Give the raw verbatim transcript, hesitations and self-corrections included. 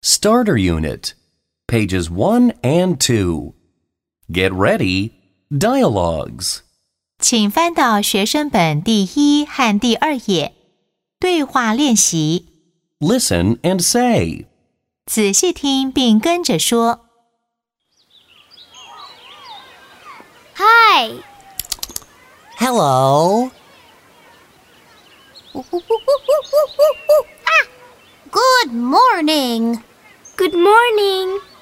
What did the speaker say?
Starter Unit, pages one and two. Get ready, dialogues. 请翻到学生本第一和第二页，对话练习。 Listen and say. 仔细听并跟着说。 Hi. Hello. Ah! Good morning. Good morning.